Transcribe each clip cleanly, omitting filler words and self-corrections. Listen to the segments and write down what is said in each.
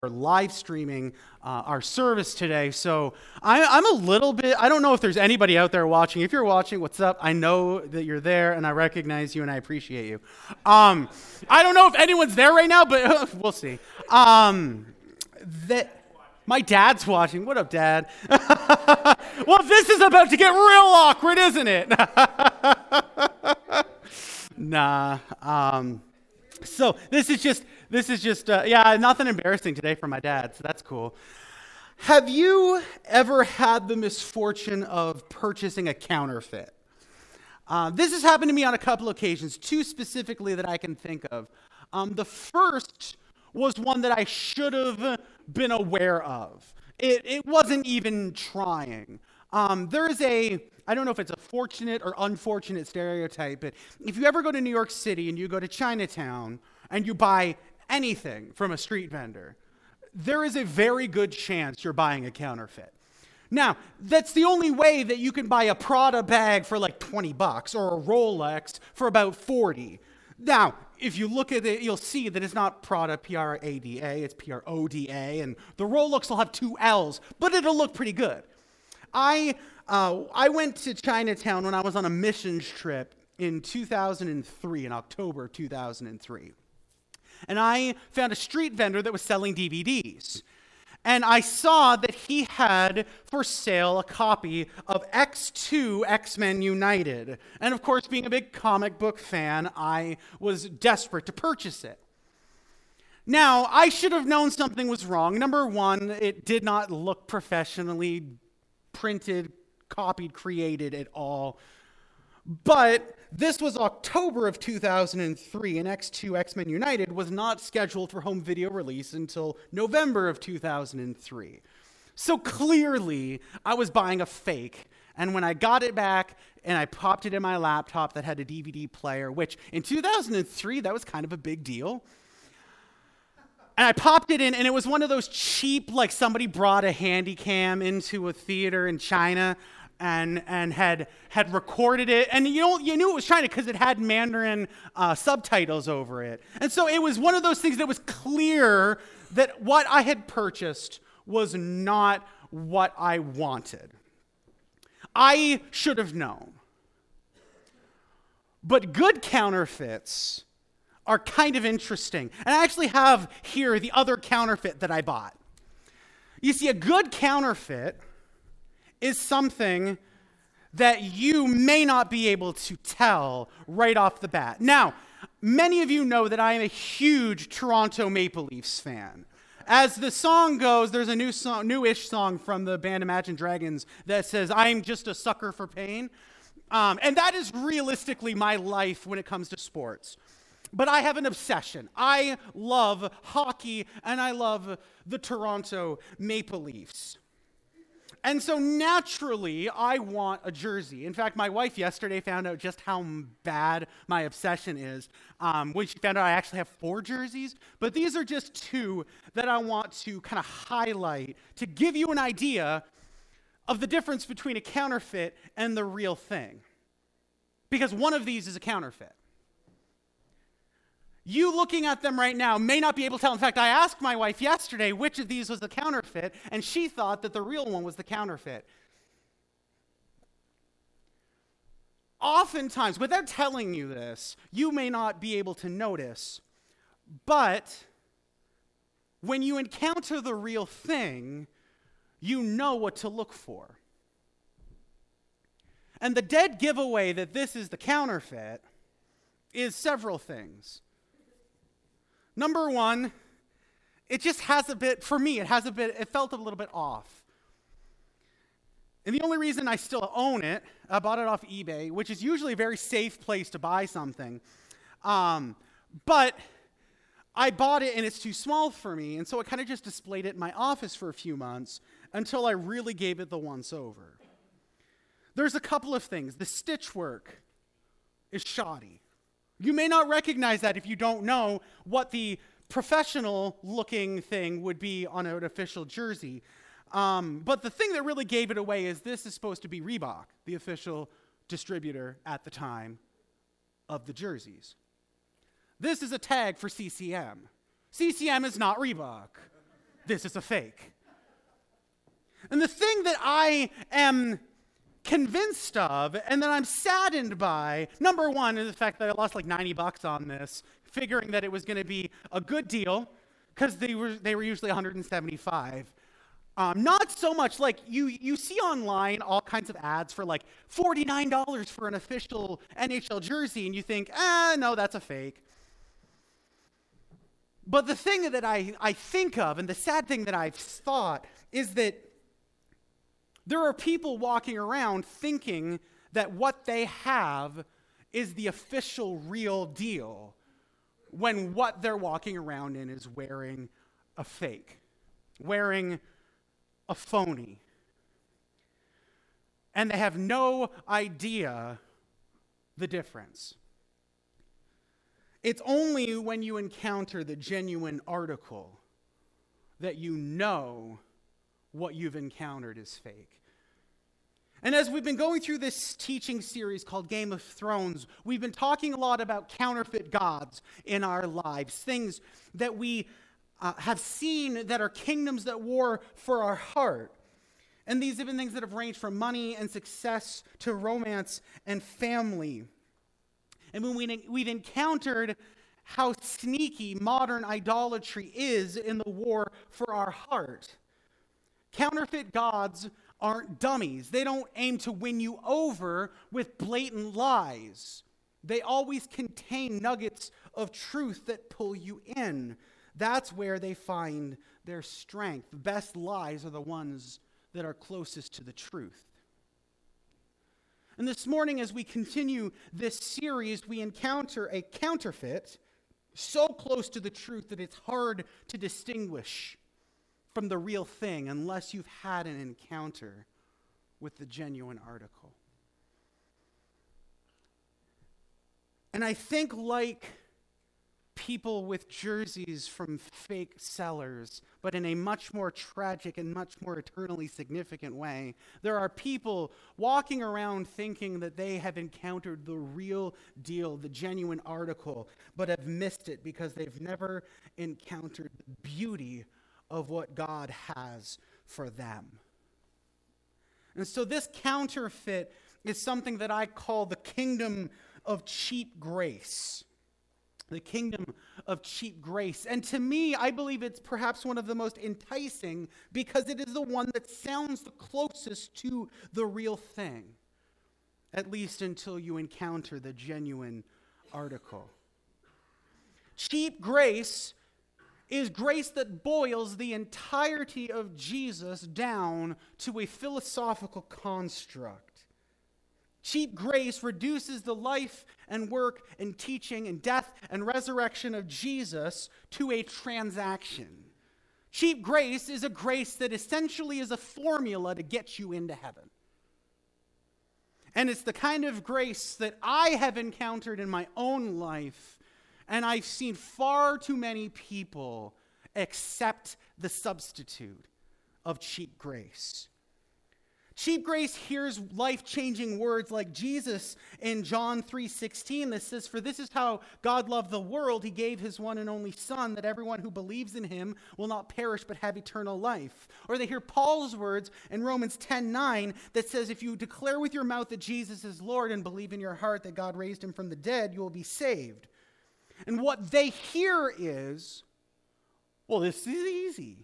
live streaming our service today. So I'm a little bit, I don't know if there's anybody out there watching. If you're watching, what's up? I know that you're there and I recognize you and I appreciate you. I don't know if anyone's there right now, but we'll see. My dad's watching. What up, Dad? Well, this is about to get real awkward, isn't it? Nah. So this is just nothing embarrassing today for my dad, so that's cool. Have you ever had the misfortune of purchasing a counterfeit? This has happened to me on a couple occasions, two specifically that I can think of. The first was one that I should have been aware of. It wasn't even trying. There is I don't know if it's a fortunate or unfortunate stereotype, but if you ever go to New York City and you go to Chinatown and you buy anything from a street vendor, there is a very good chance you're buying a counterfeit. Now, that's the only way that you can buy a Prada bag for like $20 or a Rolex for about $40. Now, if you look at it, you'll see that it's not Prada, P-R-A-D-A, it's P-R-O-D-A, and the Rolex will have two L's, but it'll look pretty good. I went to Chinatown when I was on a missions trip in 2003, in October 2003. And I found a street vendor that was selling DVDs. And I saw that he had for sale a copy of X2 X-Men United. And of course, being a big comic book fan, I was desperate to purchase it. Now, I should have known something was wrong. Number one, it did not look professionally printed, copied, created at all. But this was October of 2003, and X2 X-Men United was not scheduled for home video release until November of 2003. So clearly, I was buying a fake, and when I got it back and I popped it in my laptop that had a DVD player, which in 2003, that was kind of a big deal. And I popped it in, and it was one of those cheap, like somebody brought a handy cam into a theater in China and had recorded it. And you knew it was China because it had Mandarin subtitles over it. And so it was one of those things that was clear that what I had purchased was not what I wanted. I should have known. But good counterfeits are kind of interesting. And I actually have here the other counterfeit that I bought. You see, a good counterfeit is something that you may not be able to tell right off the bat. Now, many of you know that I am a huge Toronto Maple Leafs fan. As the song goes, there's a newish song from the band Imagine Dragons that says, "I'm just a sucker for pain." And that is realistically my life when it comes to sports. But I have an obsession. I love hockey, and I love the Toronto Maple Leafs. And so naturally, I want a jersey. In fact, my wife yesterday found out just how bad my obsession is when she found out I actually have 4 jerseys. But these are just 2 that I want to kind of highlight to give you an idea of the difference between a counterfeit and the real thing. Because one of these is a counterfeit. You looking at them right now may not be able to tell. In fact, I asked my wife yesterday which of these was the counterfeit, and she thought that the real one was the counterfeit. Oftentimes, without telling you this, you may not be able to notice, but when you encounter the real thing, you know what to look for. And the dead giveaway that this is the counterfeit is several things. Number one, it just has a bit, for me, it felt a little bit off. And the only reason I still own it, I bought it off eBay, which is usually a very safe place to buy something. But I bought it and it's too small for me, and so I kind of just displayed it in my office for a few months until I really gave it the once over. There's a couple of things. The stitch work is shoddy. You may not recognize that if you don't know what the professional-looking thing would be on an official jersey. But the thing that really gave it away is this is supposed to be Reebok, the official distributor at the time of the jerseys. This is a tag for CCM. CCM is not Reebok. this is a fake. And the thing that I am convinced of and that I'm saddened by, number one, is the fact that I lost like $90 on this, figuring that it was going to be a good deal, because they were usually $175. Not so much like you see online all kinds of ads for like $49 for an official NHL jersey, and you think, no, that's a fake. But the thing that I think of, and the sad thing that I've thought, is that there are people walking around thinking that what they have is the official real deal, when what they're walking around in is wearing a fake, wearing a phony. And they have no idea the difference. It's only when you encounter the genuine article that you know what you've encountered is fake. And as we've been going through this teaching series called Game of Thrones, we've been talking a lot about counterfeit gods in our lives, things that we have seen that are kingdoms that war for our heart. And these have been things that have ranged from money and success to romance and family. And when we've encountered how sneaky modern idolatry is in the war for our heart. Counterfeit gods aren't dummies. They don't aim to win you over with blatant lies. They always contain nuggets of truth that pull you in. That's where they find their strength. The best lies are the ones that are closest to the truth. And this morning, as we continue this series, we encounter a counterfeit so close to the truth that it's hard to distinguish from the real thing unless you've had an encounter with the genuine article. And I think, like people with jerseys from fake sellers, but in a much more tragic and much more eternally significant way, there are people walking around thinking that they have encountered the real deal, the genuine article, but have missed it because they've never encountered the beauty of what God has for them. And so this counterfeit is something that I call the kingdom of cheap grace. The kingdom of cheap grace. And to me, I believe it's perhaps one of the most enticing because it is the one that sounds the closest to the real thing, at least until you encounter the genuine article. Cheap grace is grace that boils the entirety of Jesus down to a philosophical construct. Cheap grace reduces the life and work and teaching and death and resurrection of Jesus to a transaction. Cheap grace is a grace that essentially is a formula to get you into heaven. And it's the kind of grace that I have encountered in my own life, and I've seen far too many people accept the substitute of cheap grace. Cheap grace hears life-changing words like Jesus in John 3:16 that says, "For this is how God loved the world, he gave his one and only Son, that everyone who believes in him will not perish but have eternal life." Or they hear Paul's words in Romans 10:9 that says, "If you declare with your mouth that Jesus is Lord and believe in your heart that God raised him from the dead, you will be saved." And what they hear is, well, this is easy.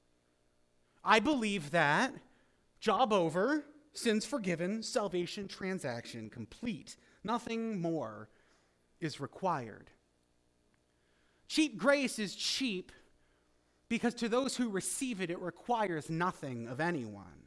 I believe that. Job over, sins forgiven, salvation transaction complete. Nothing more is required. Cheap grace is cheap because to those who receive it, it requires nothing of anyone.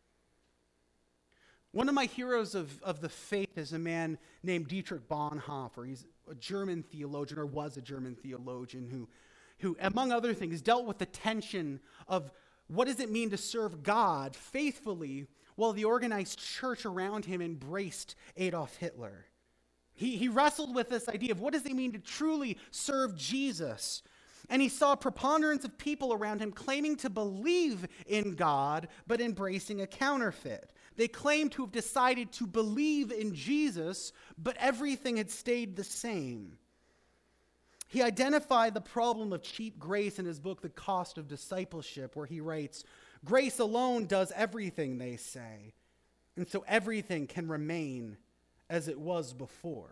One of my heroes of the faith is a man named Dietrich Bonhoeffer. He's a German theologian, or was a German theologian, who among other things, dealt with the tension of what does it mean to serve God faithfully while the organized church around him embraced Adolf Hitler? He wrestled with this idea of what does it mean to truly serve Jesus? And he saw a preponderance of people around him claiming to believe in God, but embracing a counterfeit. They claimed to have decided to believe in Jesus, but everything had stayed the same. He identified the problem of cheap grace in his book, The Cost of Discipleship, where he writes, "Grace alone does everything, they say, and so everything can remain as it was before."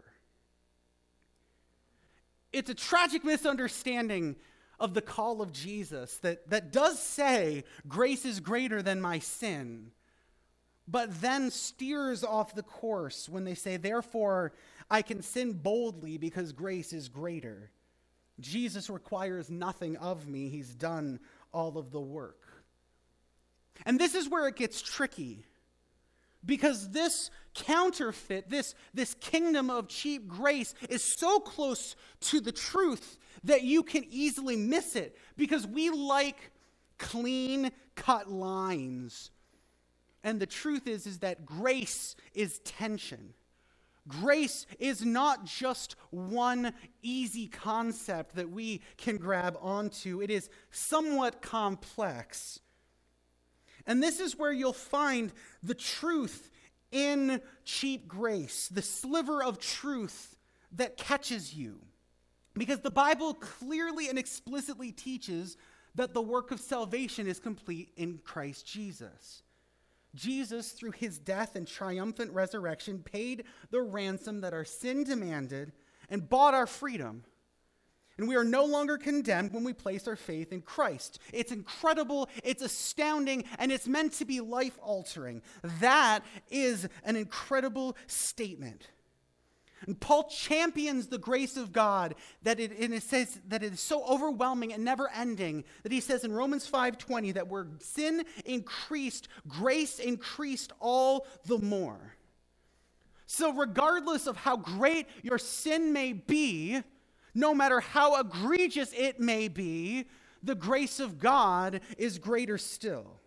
It's a tragic misunderstanding of the call of Jesus that does say grace is greater than my sin, but then steers off the course when they say, therefore, I can sin boldly because grace is greater. Jesus requires nothing of me. He's done all of the work. And this is where it gets tricky, because this counterfeit, this kingdom of cheap grace is so close to the truth that you can easily miss it, because we like clean cut lines. And the truth is that grace is tension. Grace is not just one easy concept that we can grab onto. It is somewhat complex. And this is where you'll find the truth in cheap grace, the sliver of truth that catches you. Because the Bible clearly and explicitly teaches that the work of salvation is complete in Christ Jesus. Jesus, through his death and triumphant resurrection, paid the ransom that our sin demanded and bought our freedom. And we are no longer condemned when we place our faith in Christ. It's incredible, it's astounding, and it's meant to be life-altering. That is an incredible statement. And Paul champions the grace of God, and it says that it is so overwhelming and never-ending that he says in Romans 5:20 that where sin increased, grace increased all the more. So regardless of how great your sin may be, no matter how egregious it may be, the grace of God is greater still.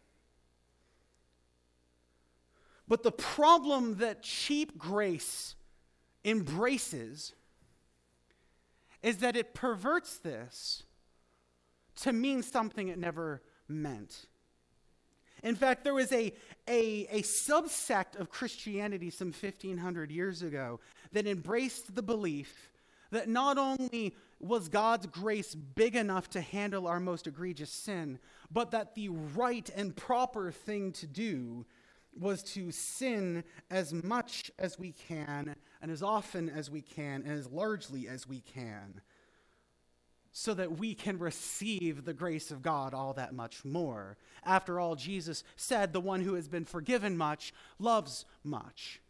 But the problem that cheap grace embraces is that it perverts this to mean something it never meant. In fact, there was a subsect of Christianity some 1,500 years ago that embraced the belief that not only was God's grace big enough to handle our most egregious sin, but that the right and proper thing to do was to sin as much as we can, and as often as we can, and as largely as we can, so that we can receive the grace of God all that much more. After all, Jesus said, the one who has been forgiven much loves much.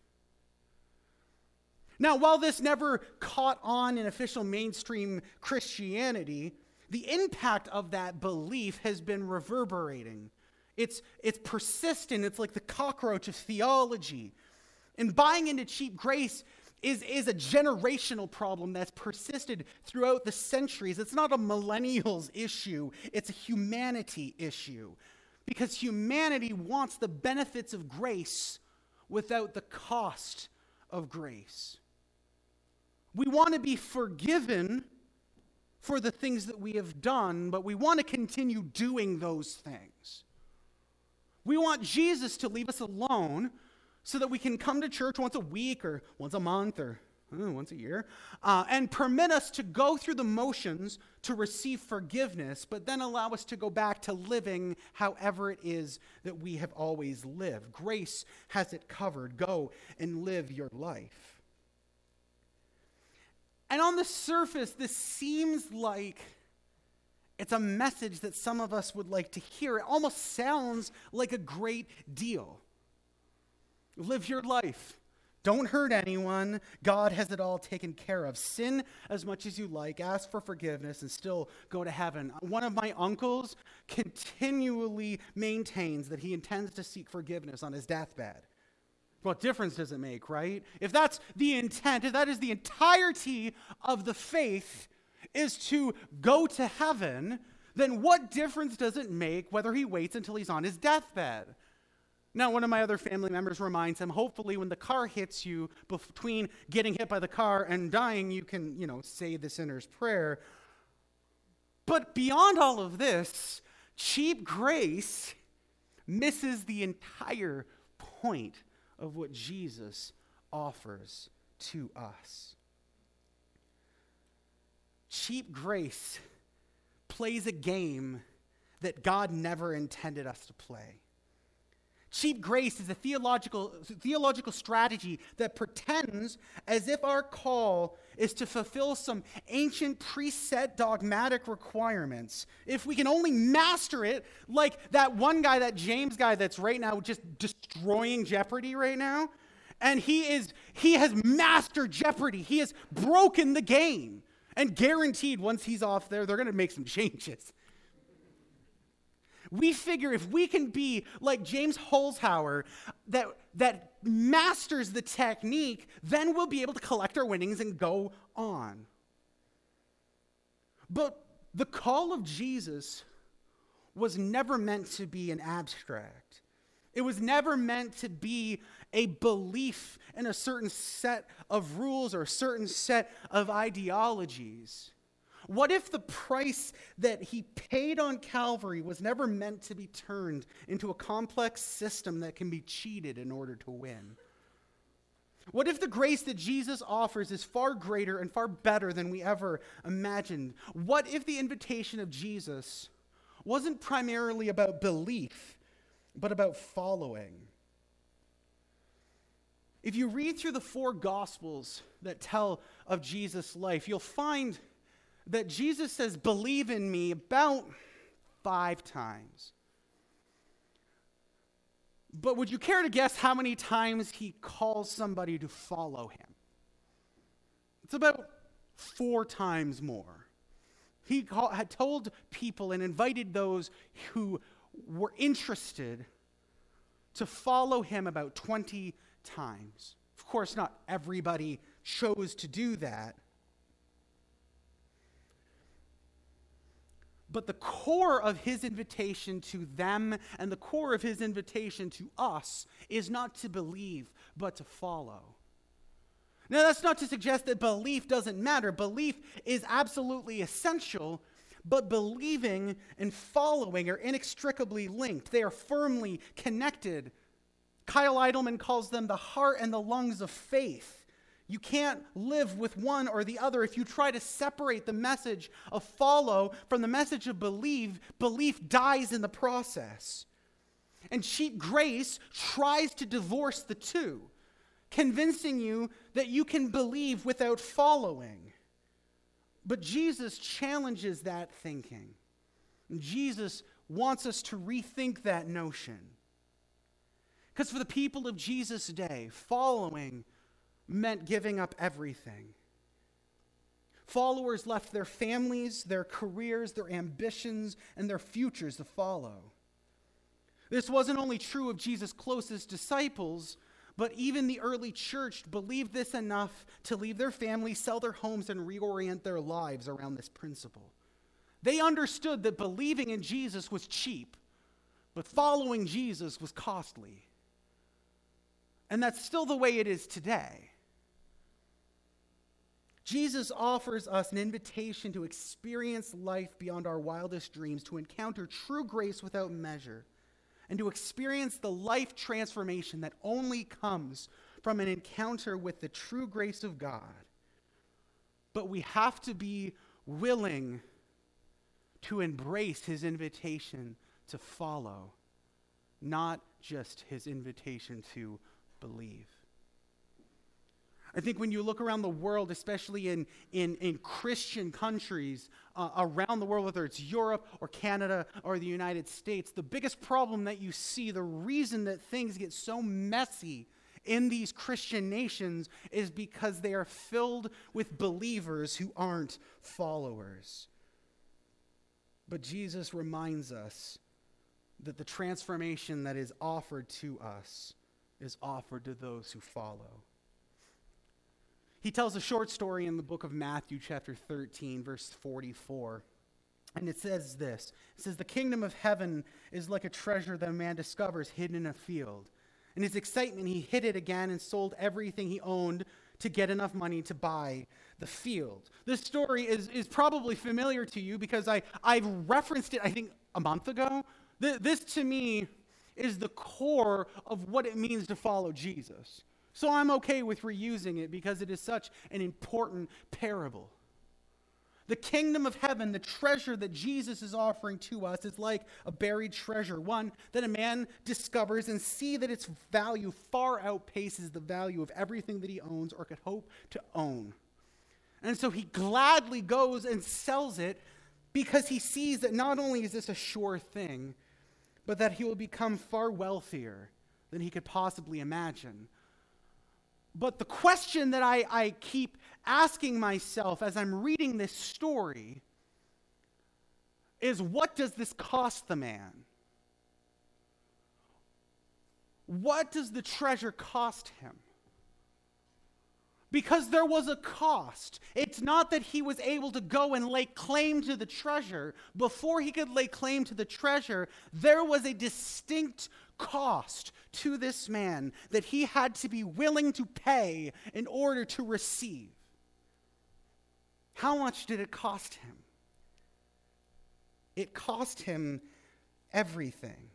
Now, while this never caught on in official mainstream Christianity, the impact of that belief has been reverberating. It's persistent. It's like the cockroach of theology. And buying into cheap grace is a generational problem that's persisted throughout the centuries. It's not a millennials issue. It's a humanity issue. Because humanity wants the benefits of grace without the cost of grace. We want to be forgiven for the things that we have done, but we want to continue doing those things. We want Jesus to leave us alone so that we can come to church once a week or once a month or once a year and permit us to go through the motions to receive forgiveness, but then allow us to go back to living however it is that we have always lived. Grace has it covered. Go and live your life. And on the surface, this seems like it's a message that some of us would like to hear. It almost sounds like a great deal. Live your life. Don't hurt anyone. God has it all taken care of. Sin as much as you like. Ask for forgiveness and still go to heaven. One of my uncles continually maintains that he intends to seek forgiveness on his deathbed. What difference does it make, right? If that's the intent, if that is the entirety of the faith, is to go to heaven, then what difference does it make whether he waits until he's on his deathbed? Now, one of my other family members reminds him, hopefully when the car hits you, between getting hit by the car and dying, you can, say the sinner's prayer. But beyond all of this, cheap grace misses the entire point of what Jesus offers to us. cheap grace plays a game that God never intended us to play. Cheap grace is a theological strategy that pretends as if our call is to fulfill some ancient preset dogmatic requirements. If we can only master it, like that one guy, that James guy that's right now just destroying Jeopardy right now, and he has mastered Jeopardy. He has broken the game. And guaranteed once he's off there, they're going to make some changes. We figure if we can be like James Holzhauer, that masters the technique, then we'll be able to collect our winnings and go on. But the call of Jesus was never meant to be an abstract. It was never meant to be a belief in a certain set of rules or a certain set of ideologies. What if the price that he paid on Calvary was never meant to be turned into a complex system that can be cheated in order to win? What if the grace that Jesus offers is far greater and far better than we ever imagined? What if the invitation of Jesus wasn't primarily about belief, but about following? If you read through the 4 Gospels that tell of Jesus' life, you'll find that Jesus says, "Believe in me," about 5 times. But would you care to guess how many times he calls somebody to follow him? It's about 4 times more. He had told people and invited those who were interested to follow him about 20 times. Of course, not everybody chose to do that. But the core of his invitation to them and the core of his invitation to us is not to believe, but to follow. Now, that's not to suggest that belief doesn't matter. Belief is absolutely essential, but believing and following are inextricably linked. They are firmly connected. Kyle Idleman calls them the heart and the lungs of faith. You can't live with one or the other. If you try to separate the message of follow from the message of believe, belief dies in the process. And cheap grace tries to divorce the two, convincing you that you can believe without following. But Jesus challenges that thinking. And Jesus wants us to rethink that notion. Because for the people of Jesus' day, following meant giving up everything. Followers left their families, their careers, their ambitions, and their futures to follow. This wasn't only true of Jesus' closest disciples, but even the early church believed this enough to leave their families, sell their homes, and reorient their lives around this principle. They understood that believing in Jesus was cheap, but following Jesus was costly. And that's still the way it is today. Jesus offers us an invitation to experience life beyond our wildest dreams, to encounter true grace without measure, and to experience the life transformation that only comes from an encounter with the true grace of God. But we have to be willing to embrace his invitation to follow, not just his invitation to believe. I think when you look around the world, especially in Christian countries around the world, whether it's Europe or Canada or the United States, the biggest problem that you see, the reason that things get so messy in these Christian nations is because they are filled with believers who aren't followers. But Jesus reminds us that the transformation that is offered to us is offered to those who follow. He tells a short story in the book of Matthew, chapter 13, verse 44. And it says this. It says, "The kingdom of heaven is like a treasure that a man discovers hidden in a field. In his excitement, he hid it again and sold everything he owned to get enough money to buy the field." This story is probably familiar to you because I've referenced it, I think, a month ago. This, to me, is the core of what it means to follow Jesus. So I'm okay with reusing it because it is such an important parable. The kingdom of heaven, the treasure that Jesus is offering to us, is like a buried treasure, one that a man discovers and see that its value far outpaces the value of everything that he owns or could hope to own. And so he gladly goes and sells it because he sees that not only is this a sure thing, but that he will become far wealthier than he could possibly imagine. But the question that I keep asking myself as I'm reading this story is, what does this cost the man? What does the treasure cost him? Because there was a cost. It's not that he was able to go and lay claim to the treasure. Before he could lay claim to the treasure, there was a distinct cost to this man that he had to be willing to pay in order to receive. How much did it cost him? It cost him everything.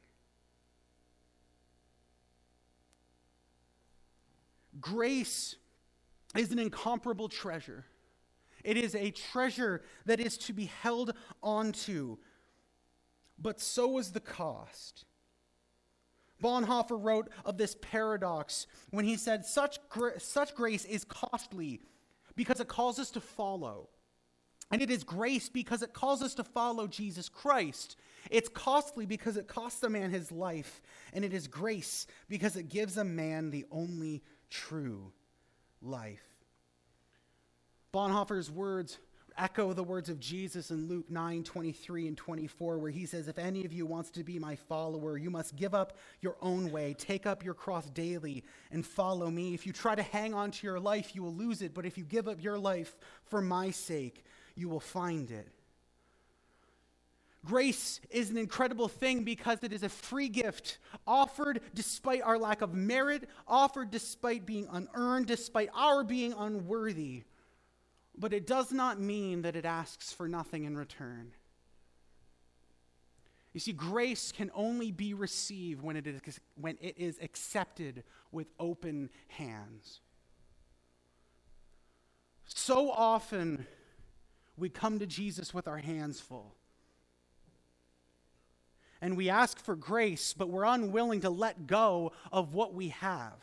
Grace is an incomparable treasure. It is a treasure that is to be held onto, but so is the cost. Bonhoeffer wrote of this paradox when he said, such grace is costly because it calls us to follow. And it is grace because it calls us to follow Jesus Christ. It's costly because it costs a man his life. And it is grace because it gives a man the only true life. Bonhoeffer's words echo the words of Jesus in Luke 9:23 and 24, where he says, if any of you wants to be my follower, you must give up your own way, take up your cross daily, and follow me. If you try to hang on to your life, you will lose it. But if you give up your life for my sake, you will find it. Grace is an incredible thing because it is a free gift offered despite our lack of merit, offered despite being unearned, despite our being unworthy. But it does not mean that it asks for nothing in return. You see, grace can only be received when it is accepted with open hands. So often we come to Jesus with our hands full. And we ask for grace, but we're unwilling to let go of what we have.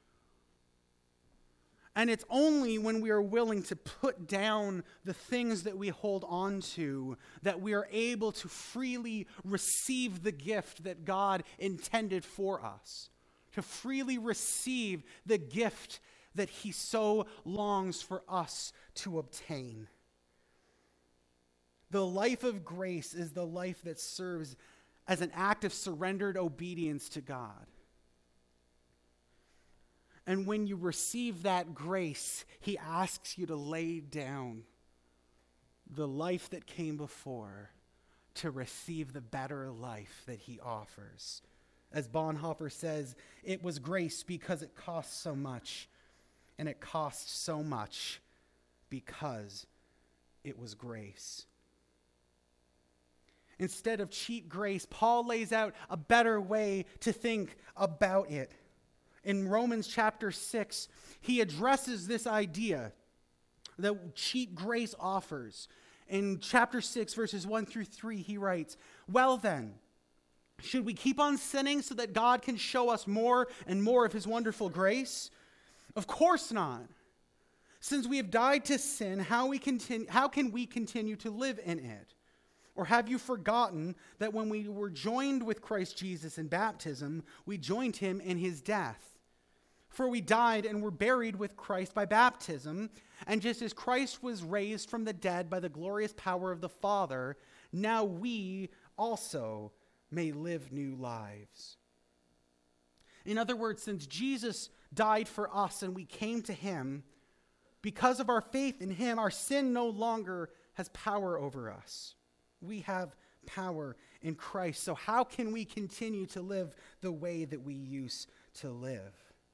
And it's only when we are willing to put down the things that we hold on to that we are able to freely receive the gift that God intended for us. To freely receive the gift that He so longs for us to obtain. The life of grace is the life that serves as an act of surrendered obedience to God. And when you receive that grace, He asks you to lay down the life that came before to receive the better life that He offers. As Bonhoeffer says, it was grace because it costs so much, and it costs so much because it was grace. Instead of cheap grace, Paul lays out a better way to think about it. In Romans chapter 6, he addresses this idea that cheap grace offers. In chapter 6, verses 1 through 3, he writes, "Well then, should we keep on sinning so that God can show us more and more of His wonderful grace? Of course not. Since we have died to sin, how can we continue to live in it? Or have you forgotten that when we were joined with Christ Jesus in baptism, we joined Him in His death? For we died and were buried with Christ by baptism, and just as Christ was raised from the dead by the glorious power of the Father, now we also may live new lives." In other words, since Jesus died for us and we came to Him, because of our faith in Him, our sin no longer has power over us. We have power in Christ. So how can we continue to live the way that we used to live?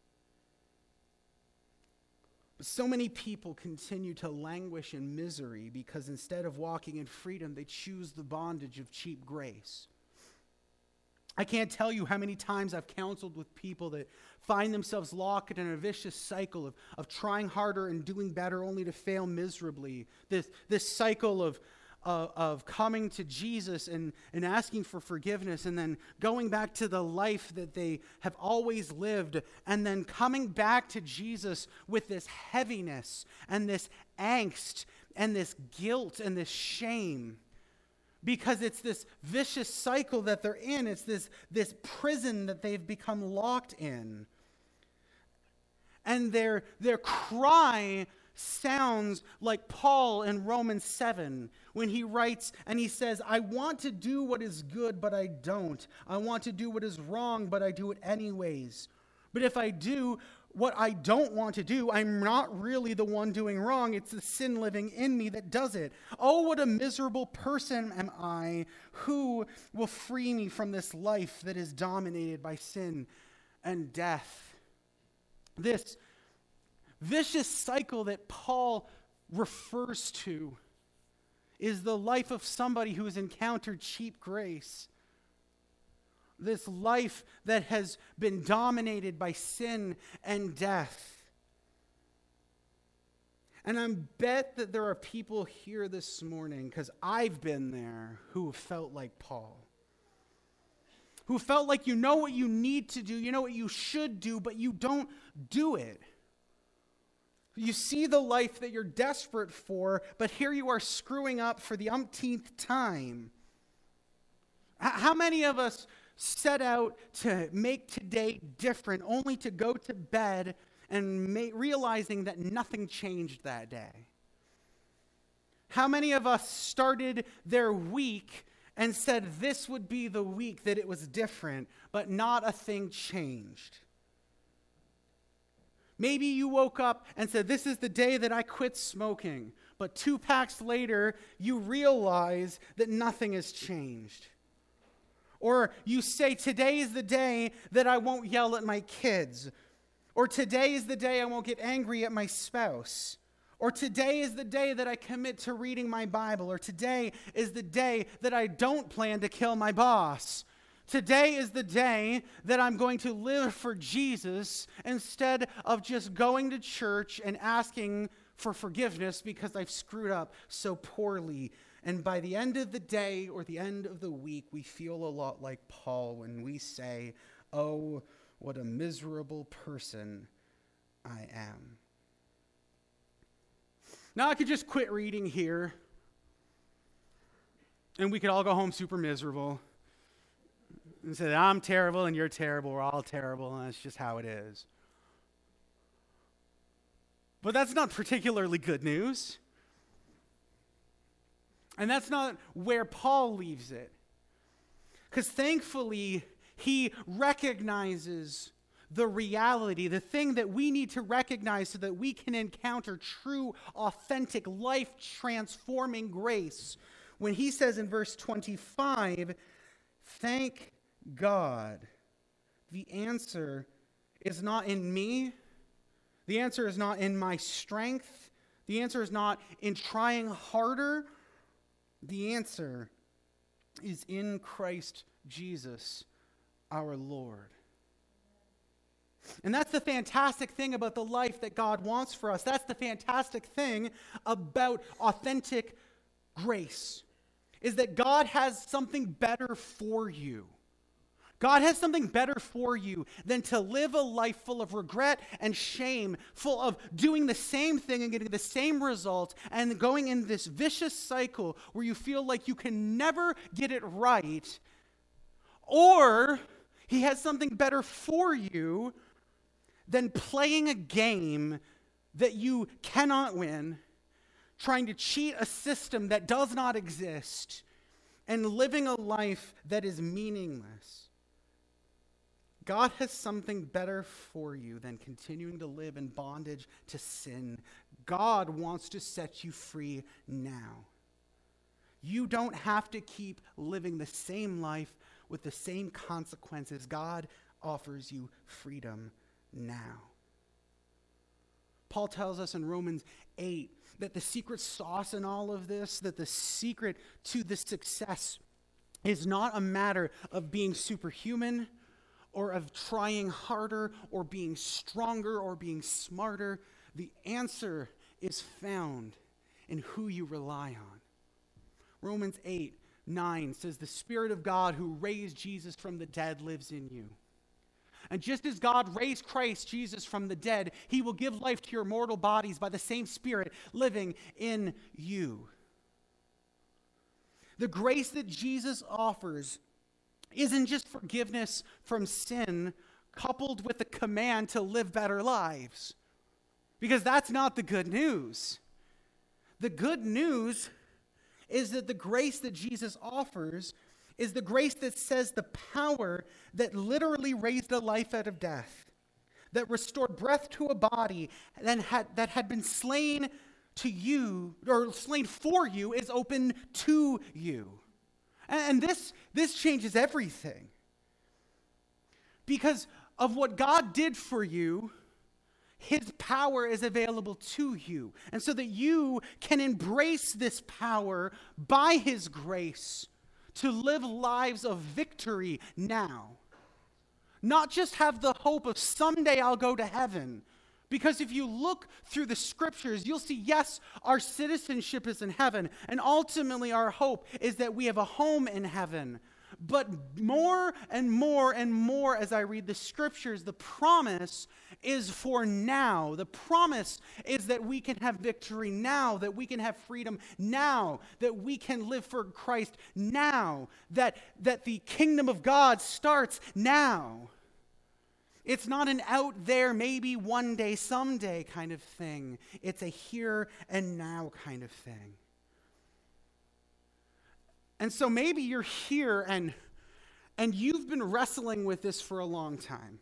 But so many people continue to languish in misery because instead of walking in freedom, they choose the bondage of cheap grace. I can't tell you how many times I've counseled with people that find themselves locked in a vicious cycle of trying harder and doing better only to fail miserably. This cycle of coming to Jesus and asking for forgiveness and then going back to the life that they have always lived and then coming back to Jesus with this heaviness and this angst and this guilt and this shame. Because it's this vicious cycle that they're in. It's this prison that they've become locked in. And their cry sounds like Paul in Romans 7 when he writes and he says, I want to do what is good, but I don't. I want to do what is wrong, but I do it anyways. But if I do what I don't want to do, I'm not really the one doing wrong. It's the sin living in me that does it. Oh, what a miserable person am I. Who will free me from this life that is dominated by sin and death? This vicious cycle that Paul refers to is the life of somebody who has encountered cheap grace. This life that has been dominated by sin and death. And I bet that there are people here this morning, because I've been there, who felt like Paul. Who felt like you know what you need to do, you know what you should do, but you don't do it. You see the life that you're desperate for, but here you are screwing up for the umpteenth time. How many of us set out to make today different, only to go to bed and realizing that nothing changed that day? How many of us started their week and said this would be the week that it was different, but not a thing changed? Maybe you woke up and said, this is the day that I quit smoking, but 2 packs later, you realize that nothing has changed. Or you say, today is the day that I won't yell at my kids. Or today is the day I won't get angry at my spouse. Or today is the day that I commit to reading my Bible. Or today is the day that I don't plan to kill my boss. Today is the day that I'm going to live for Jesus instead of just going to church and asking for forgiveness because I've screwed up so poorly. And by the end of the day or the end of the week, we feel a lot like Paul when we say, oh, what a miserable person I am. Now I could just quit reading here and we could all go home super miserable and say, I'm terrible and you're terrible, we're all terrible, and that's just how it is. But that's not particularly good news. And that's not where Paul leaves it. Because thankfully, he recognizes the reality, the thing that we need to recognize so that we can encounter true, authentic, life-transforming grace. When he says in verse 25, thank God, the answer is not in me. The answer is not in my strength. The answer is not in trying harder. The answer is in Christ Jesus, our Lord. And that's the fantastic thing about the life that God wants for us. That's the fantastic thing about authentic grace, is that God has something better for you. God has something better for you than to live a life full of regret and shame, full of doing the same thing and getting the same result and going in this vicious cycle where you feel like you can never get it right. Or he has something better for you than playing a game that you cannot win, trying to cheat a system that does not exist, and living a life that is meaningless. God has something better for you than continuing to live in bondage to sin. God wants to set you free now. You don't have to keep living the same life with the same consequences. God offers you freedom now. Paul tells us in Romans 8 that the secret sauce in all of this, that the secret to this success is not a matter of being superhuman or of trying harder or being stronger or being smarter. The answer is found in who you rely on. Romans 8:9 says, "The Spirit of God who raised Jesus from the dead lives in you." And just as God raised Christ Jesus from the dead, he will give life to your mortal bodies by the same Spirit living in you. The grace that Jesus offers isn't just forgiveness from sin coupled with the command to live better lives, because that's not the good news. The good news is that the grace that Jesus offers is the grace that says the power that literally raised a life out of death, that restored breath to a body that had been slain to you, or slain for you, is open to you. And this changes everything. Because of what God did for you, his power is available to you. And so that you can embrace this power by his grace to live lives of victory now. Not just have the hope of someday I'll go to heaven. Because if you look through the scriptures, you'll see, yes, our citizenship is in heaven, and ultimately our hope is that we have a home in heaven. But more and more and more as I read the scriptures, the promise is for now. The promise is that we can have victory now, that we can have freedom now, that we can live for Christ now, that the kingdom of God starts now. It's not an out there, maybe one day, someday kind of thing. It's a here and now kind of thing. And so maybe you're here and you've been wrestling with this for a long time.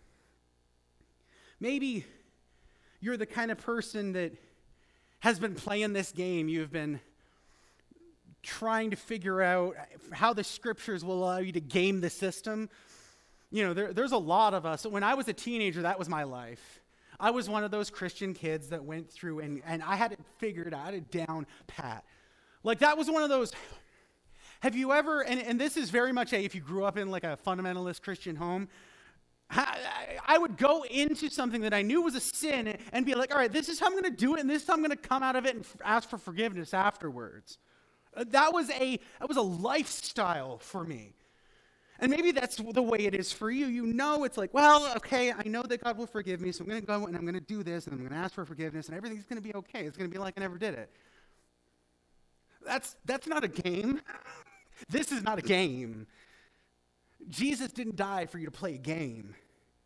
Maybe you're the kind of person that has been playing this game. You've been trying to figure out how the scriptures will allow you to game the system. You know, there's a lot of us. When I was a teenager, that was my life. I was one of those Christian kids that went through and I had it figured out, I had it down pat. Like that was one of those. Have you ever, and this is very much if you grew up in like a fundamentalist Christian home, I would go into something that I knew was a sin and be like, all right, this is how I'm going to do it, and this is how I'm going to come out of it and ask for forgiveness afterwards. That was a lifestyle for me. And maybe that's the way it is for you. You know, it's like, well, okay, I know that God will forgive me, so I'm going to go and I'm going to do this, and I'm going to ask for forgiveness, and everything's going to be okay. It's going to be like I never did it. That's not a game. This is not a game. Jesus didn't die for you to play a game.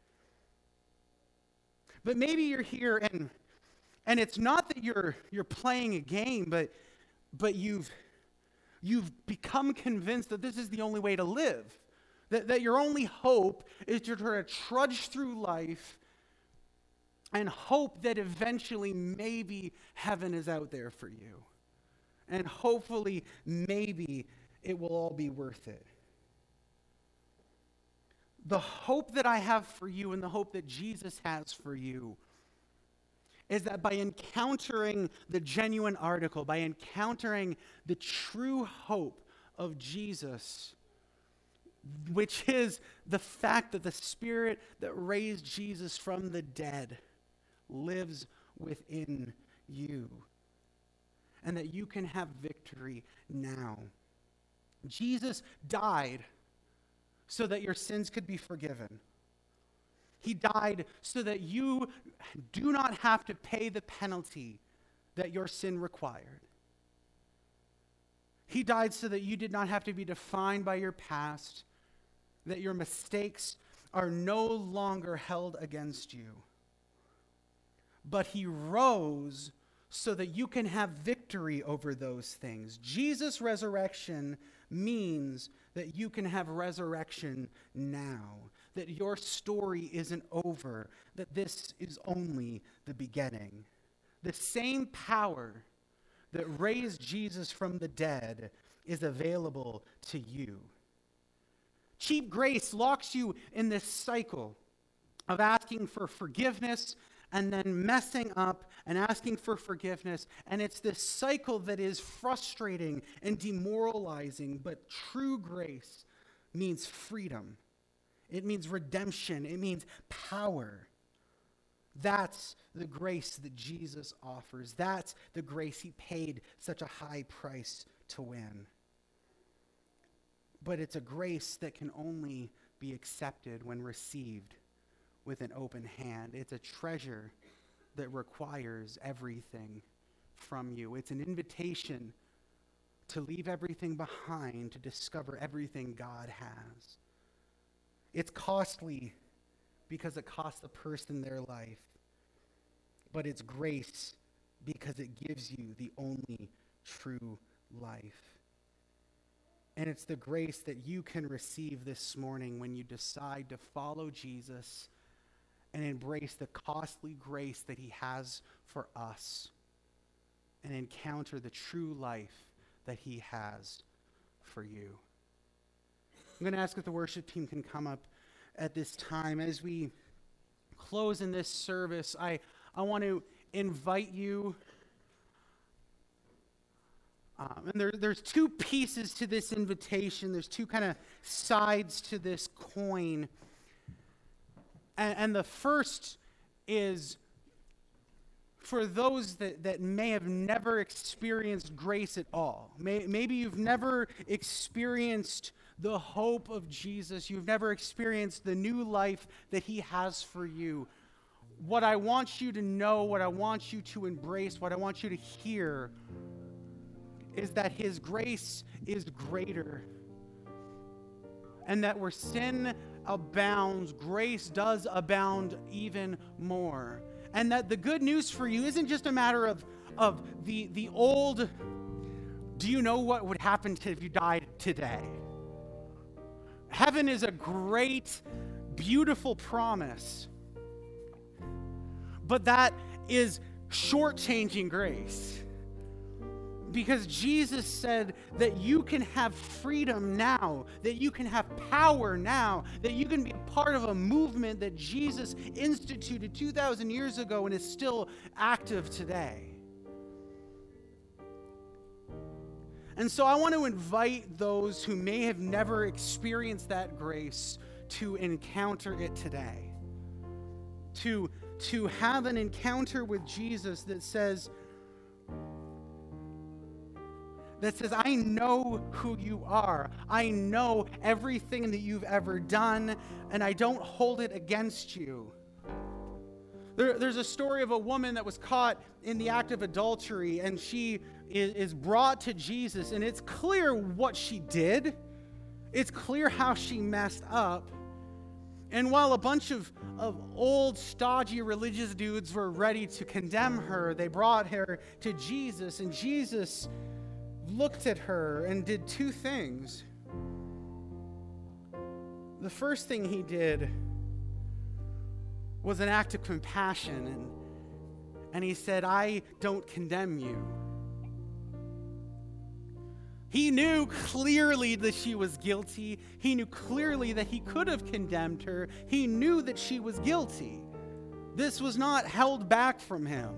But maybe you're here and it's not that you're playing a game, but you've become convinced that this is the only way to live. That your only hope is to try to trudge through life and hope that eventually maybe heaven is out there for you. And hopefully maybe it will all be worth it. The hope that I have for you and the hope that Jesus has for you is that by encountering the genuine article, by encountering the true hope of Jesus, which is the fact that the Spirit that raised Jesus from the dead lives within you, and that you can have victory now. Jesus died so that your sins could be forgiven. He died so that you do not have to pay the penalty that your sin required. He died so that you did not have to be defined by your past, that your mistakes are no longer held against you. But he rose so that you can have victory over those things. Jesus' resurrection means that you can have resurrection now, that your story isn't over, that this is only the beginning. The same power that raised Jesus from the dead is available to you. Cheap grace locks you in this cycle of asking for forgiveness and then messing up and asking for forgiveness. And it's this cycle that is frustrating and demoralizing, but true grace means freedom. It means redemption. It means power. That's the grace that Jesus offers. That's the grace he paid such a high price to win. But it's a grace that can only be accepted when received with an open hand. It's a treasure that requires everything from you. It's an invitation to leave everything behind to discover everything God has. It's costly because it costs the person their life. But it's grace because it gives you the only true life. And it's the grace that you can receive this morning when you decide to follow Jesus and embrace the costly grace that he has for us and encounter the true life that he has for you. I'm going to ask if the worship team can come up at this time. As we close in this service, I want to invite you, and there's two pieces to this invitation. There's two kind of sides to this coin. And the first is for those that may have never experienced grace at all. Maybe you've never experienced the hope of Jesus. You've never experienced the new life that he has for you. What I want you to know, what I want you to embrace, what I want you to hear is that his grace is greater. And that where sin abounds, grace does abound even more. And that the good news for you isn't just a matter of the old, do you know what would happen if you died today? Heaven is a great, beautiful promise. But that is shortchanging grace. Because Jesus said that you can have freedom now, that you can have power now, that you can be a part of a movement that Jesus instituted 2,000 years ago and is still active today. And so I want to invite those who may have never experienced that grace to encounter it today. To have an encounter with Jesus that says, I know who you are. I know everything that you've ever done, and I don't hold it against you. There's a story of a woman that was caught in the act of adultery, and she is brought to Jesus, and it's clear what she did. It's clear how she messed up. And while a bunch of old, stodgy religious dudes were ready to condemn her, they brought her to Jesus, and Jesus looked at her and did two things. The first thing he did was an act of compassion, and he said, I don't condemn you. He knew clearly that she was guilty. He knew clearly that he could have condemned her. He knew that she was guilty. This was not held back from him.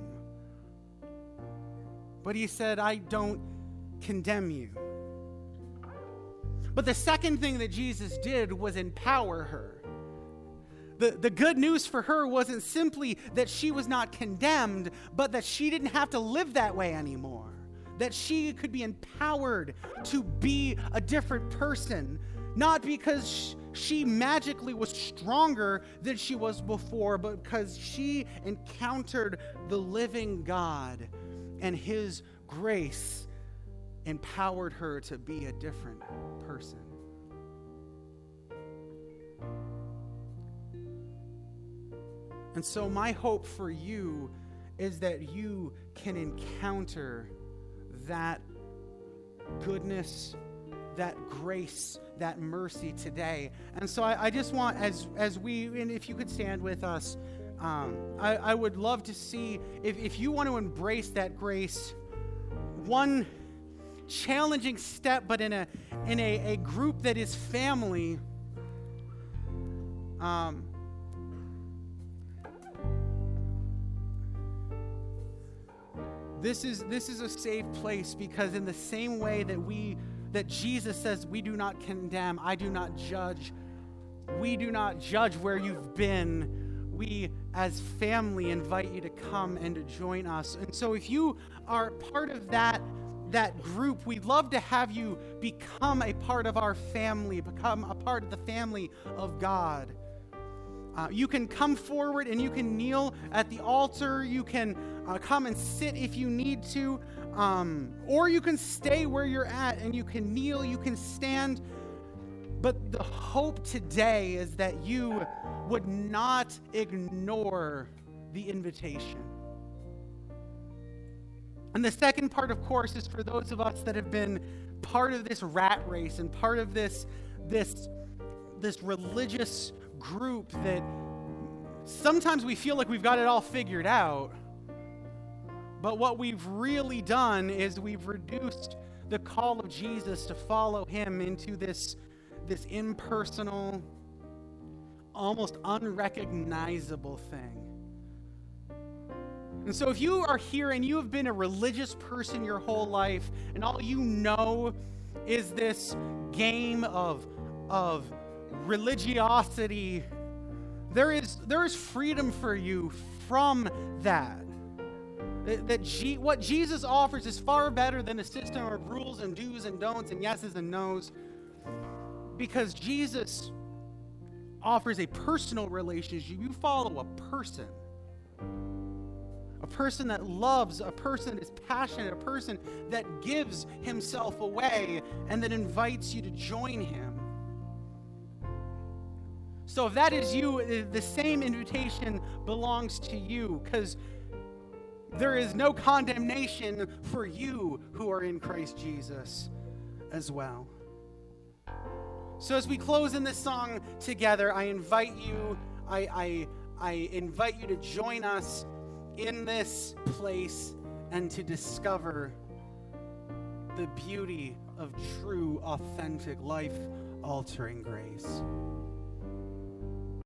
But he said, I don't condemn you. But the second thing that Jesus did was empower her. The good news for her wasn't simply that she was not condemned, but that she didn't have to live that way anymore. That she could be empowered to be a different person, not because she magically was stronger than she was before, but because she encountered the living God, and his grace empowered her to be a different person. And so my hope for you is that you can encounter that goodness, that grace, that mercy today. And so I just want, as we, and if you could stand with us, I would love to see, if you want to embrace that grace, one challenging step, but in a group that is family, This is a safe place, because in the same way that we that Jesus says, we do not condemn, I do not judge. We do not judge where you've been. We, as family, invite you to come and to join us. And so if you are part of that group, we'd love to have you become a part of our family, become a part of the family of God. You can come forward and you can kneel at the altar. You can come and sit if you need to, or you can stay where you're at and you can kneel, you can stand. But the hope today is that you would not ignore the invitation. And the second part, of course, is for those of us that have been part of this rat race and part of this religious group that sometimes we feel like we've got it all figured out. But what we've really done is we've reduced the call of Jesus to follow him into this impersonal, almost unrecognizable thing. And so if you are here and you have been a religious person your whole life, and all you know is this game of religiosity, there is freedom for you from that. What Jesus offers is far better than a system of rules and do's and don'ts and yeses and no's, because Jesus offers a personal relationship. You follow a person that loves, a person that is passionate, a person that gives himself away and that invites you to join him. So if that is you, the same invitation belongs to you, because there is no condemnation for you who are in Christ Jesus as well. So as we close in this song together, I invite you to join us in this place and to discover the beauty of true, authentic, life-altering grace.